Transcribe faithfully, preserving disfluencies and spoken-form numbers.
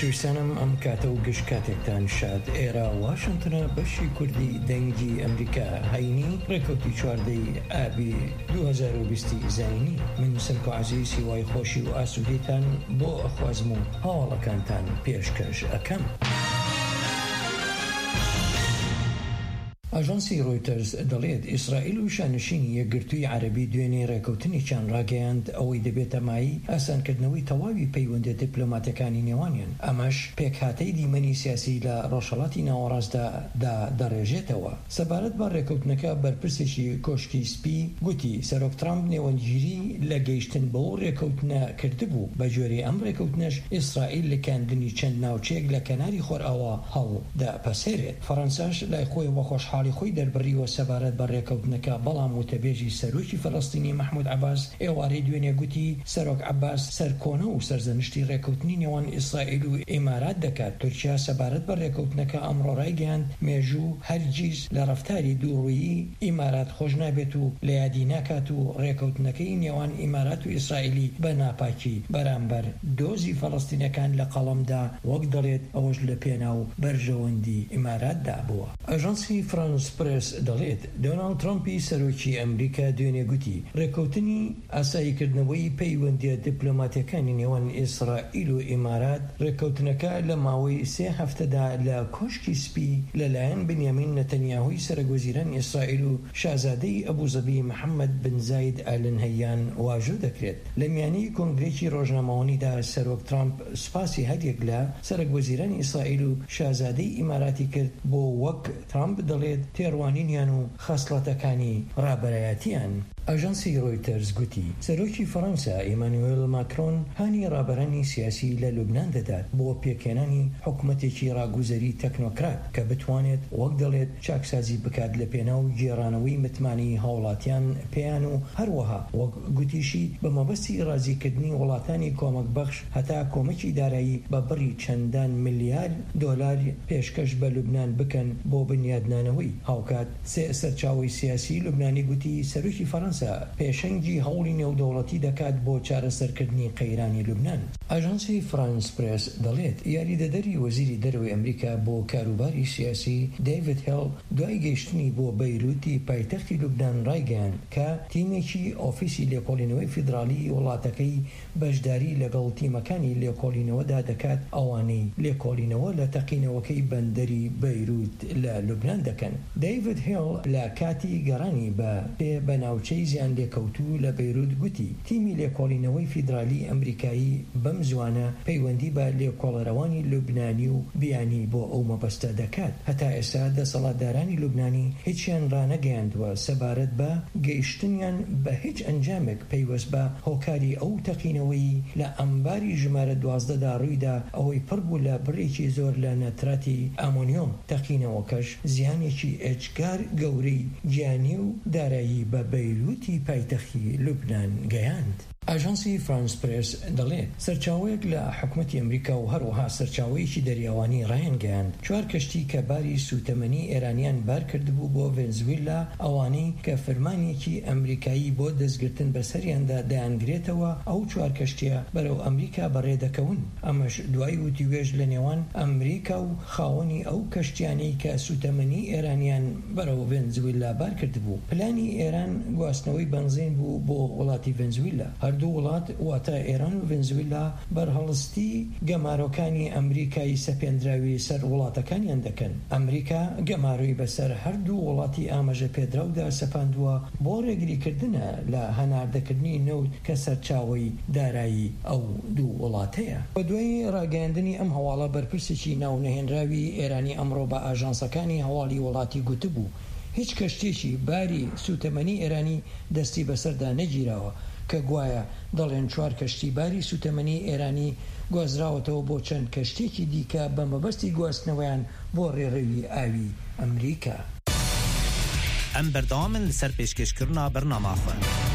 خۆشەویستانم ئەم کاتە و گشت کاتێکتان شاد. ئێرە واشنتنە بەشی کوردی دەنگی ئەمریکا هەینی ڕێکەوتی چواردەی ئابی دوو هەزار و بیست زاینی. من سەرکۆ عەزیز هیوای خۆشی و ئاسوودەیتان بۆ ئەخوازم و هەواڵەکانتان پێشکەش ئەکەم. ئاژانسی ڕۆیتەرز دەڵێت ئیسرائیل و شانشینی یەکگرتووی عەرەبی دوێنێ ڕێکەوتنێکیان ڕاگەیاند ئەوەی دەبێتە مای ئاسانکردنەوەی تەواوی پەیوەندە دیپلۆماتیەکانی نێوانیان. ئەمەش پێکهاتەی دیمەنی سیاسی لە ڕۆژهەڵاتی ناوەڕاستدا دەڕێژێتەوە. سەبارەت بە ڕێکەوتنەکە بەرپرسێکی کۆشکی سپی گوتی سەرۆک ترامپ نێوەندگیری لە گەیشتن بەو ڕێکەوتنە کردبوو. بە جۆرەی ئەم ڕێکەوتنەش ئیسرائیل لە کاندنی چەند ناوچەیەک لە کەناری خۆرئاوا هەڵدەپەسێرێت. فەڕەنساش لای خۆی بە خۆشحاڵی خۆی دەربڕیوە سەبارەت بە ڕێکەوتنەکە، بەڵام وتەبێژی سەرۆکی فەڵەستینی محمود عەباس ئێوارەی دوێنێ گوتی سەرۆک عەباس سەرکۆنە و سەرزەنشتی ڕێکەوتنی نێوان ئیسرائیل و ئیمارات دەکات. تورکیا سەبارەت بە ڕێکەوتنەکە ئەمڕۆ ڕایگەیاند مێژوو هەرگیز لە ڕەفتاری دووڕوویی ئیمارات خۆش نابێت و لە یادی ناکات و ڕێکەوتنەکەی نێوان ئیمارات و ئیسرائیلی بە ناپاکی بەرامبەر دۆزی فەڵەستینەکان لە قەڵەمدا وەک دەڵێت ئەوەش لە پێناو بەرژەوەندی ئیماراتدا بووە. ئاژانسی فرانس پرس دەڵێت دۆناڵد ترامپی سەرۆکی ئەمریکا دوێنێ گوتی ڕێکەوتنی ئاساییکردنەوەی پەیوەندیە دیپلۆماتیەکانی نێوان ئیسرائیل و ئیمارات ڕێکەوتنەکە لە ماوەی سێ هەفتەدا لە کۆشکی سپی لەلایەن بنیامین نەتەنیاهوی سەرۆکوەزیران ئیسرائیل و شازادەی ئەبوزەبی محەممەد بن زاید ئال نەهیان واژۆ دەکرێت. لە میانەی کۆنگرێکی ڕۆژنامەوەنیدا سەرۆک ترامپ سوپاسی هەردێک لە سەرۆکوەزیرانی ئیسرائیل و شازادەی ئیماراتی کرد بۆ وەک ترامپ دەڵێت تێڕوانینیان و خەسڵەتەکانی ڕابەرایەتیان. ئاژانسی ڕۆیتەرز گوتی سەرۆکی فەڕەنسا ئیمانوئێل ماکرۆن هانی ڕابەرانی سیاسی لە لوبنان دەدات بۆ پێکێنانی حکوومەتێکی ڕاگوزەری تەکنۆکرات کە بتوانێت وەک دەڵێت چاکسازی بکات لە پێناو گێڕانەوەی متمانی هاوڵاتیان پێیان و هەروەها وەک گوتیشی بە مەبەستی ڕازیکردنی وڵاتانی کۆمەک بەخش هەتا کۆمەکی دارایی بە بڕی چەندان ملیار دۆلار پێشکەش بە لوبنان بکەن بۆ بنیادنانەوەی هاوکات. سێ سەرچاوی سیاسی لوبنانی گوتی سەرۆکی فەڕەنسا پێشەنگی هەوڵی نێودەوڵەتی دەکات بۆ چارەسەرکردنی قەیرانی لوبنان. ئاژانسی فرانس پرس دەڵێت یاریدەدەری وەزیری دەرەوەی ئەمریکا بۆ کاروباری سیاسی دەیڤید هێڵ دوای گەیشتنی بۆ بەیروتی پایتەختی لوبنان ڕایگەیاند کە تیمێکی ئۆفیسی لێکۆڵینەوەی فیدرالی وڵاتەکەی بەشداری لەگەڵ تیمەکانی لێکۆڵینەوەدا دەکات ئەوانەی لێکۆڵینەوە لە تەقینەوەکەی بەندەری بەیروت لە لوبنان دەکەن. دەیڤید هێڵ لە کاتی گەڕانی بە پێ بە ناوچەی زیان لێکەوتوو لە بەیروت گوتی تیمی لێکۆڵینەوەی فیدرالی ئەمریکایی بەم زوانە پەیوەندی بە لێکۆڵەرەوانی لوبنانی و بیانی بۆ ئەو مەبەستە دەکات. هەتا ئێستا دەسەڵاتدارانی لوبنانی هیچیان ڕانەگەیاندووە سەبارەت بە گەیشتنیان بە هیچ ئەنجامێک پەیوەست بە هۆکاری ئەو تەقینەوەی لە ئەمباری ژمارە دوازدەدا ڕوویدا ئەوەی پڕ بوو لە بڕێکی زۆر لە نەتراتی ئامۆنیۆم. تەقینەوەکەش زیانێکی ئێجگار گەورەی گیانی و دارایی بە بەیروتی پایتەختی لوبنان گەیاند. ئاژانسی فرانس پرس دەڵێت سەرچاوەیەک لە حکوومەتی ئەمریکا و هەروەها سەرچاوەیەکی دەریاوانی ڕایانگەیاند چوار کەشتی کە باری سوتەمەنی ئێرانیان بار کردبوو بۆ ڤێنزوێلا ئەوانەی کە فەرمانێکی ئەمریکایی بۆ دەستگرتن بەسەریاندا دایانگرێتەوە ئەو چوار کەشتیە بەرەو ئەمریکا بەڕێدەکەون. ئەمەش دوای وتیوێژ لە نێوان ئەمریکا و خاوەنی ئەو کەشتیانەی کە سوتەمەنی ئێرانیان بەرەو ڤێنزوێلا بار کردبوو. پلانی ئێران گواستنەوەی بنزین بوو بۆ وڵاتی ڤێنزوێلا. هەردوو وڵات واتە ئێران و ڤێنزوێلا بەرهەڵستی گەمارۆکانی ئەمریکایی سەپێنراوی سەر وڵاتەکانیان دەکەن. ئەمریکا گەماروی بەسەر هەردوو وڵاتی ئاماژە پێدراودا سەپاندووە بۆ ڕێگریکردنە لە هەناردەکردنی نەوت کە سەرچاوەی دارایی ئەو دوو وڵاتەیە. بە دوای ڕاگەیاندنی ئەم هەواڵە بەرپرسێکی ناونەهێنراوی ئێرانی ئەمڕۆ بە ئاژانسەکانی هەواڵی وڵاتی گوتبوو هیچ کەشتێکی باری سوتەمەنی ئێرانی دەستی بەسەردا نەگیراوە کە گوایە دەڵێن چوار کەشتی باری سوتەمەنی ئێرانی گوازراوەتەوە بۆ چەند کەشتێکی دیکە بە مەبەستی گواستنەوەیان بۆ ڕێڕەوی ئاوی ئەمریکا. ئەم بەردەوامن لەسەر پێشکەشکردنا بەرنامەخۆن.